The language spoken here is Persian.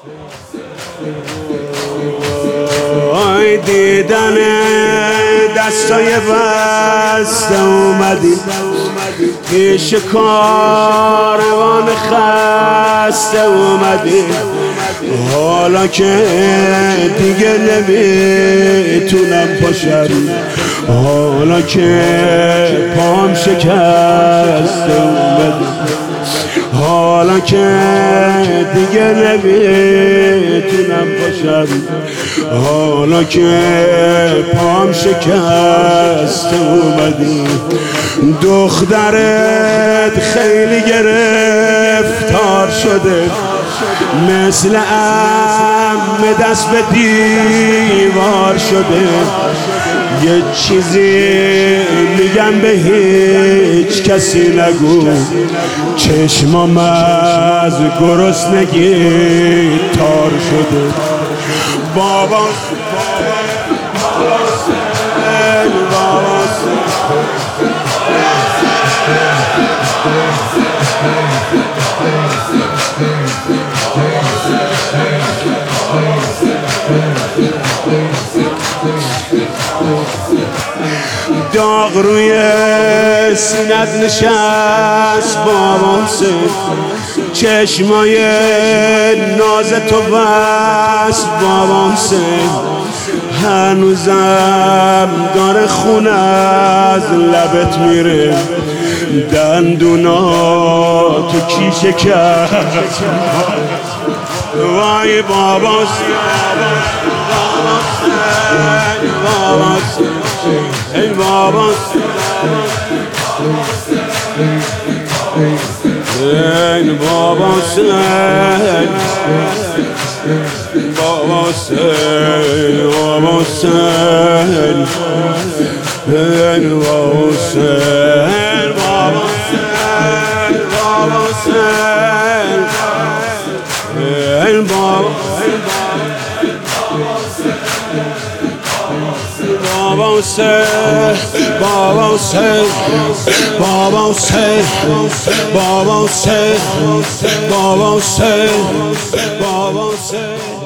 آی دیدن دستای بسته اومدی پیش کاروان خسته اومدی، حالا که دیگه نمیتونم پاشم، حالا که پام شکسته اومدی، حالا که دیگه نمیتونم پاشم، حالا که پام شکسته اومدی. دخترت خیلی گرفتار شده، مثل عمه دست به دیوار شده. یه چیزی میگم به هیچ کسی نگو، چشمام از گرسنگی تار شده. بابا داغ روی سینت نشست بابا حسین، چشمای ناز تو بست بابا حسین. هنوزم داره خون از لبت میره، دندونا تو کیشه کرد. وای بابا حسین، بابا حسین، ای بابا حسین، ای بابا حسین، بابا حسین، بابا حسین، ای بابا حسین، بابا حسین، بابا حسین، ای بابا Baba Hussein, Baba Hussein, Baba Hussein, Baba Hussein, Baba Hussein, Baba Hussein.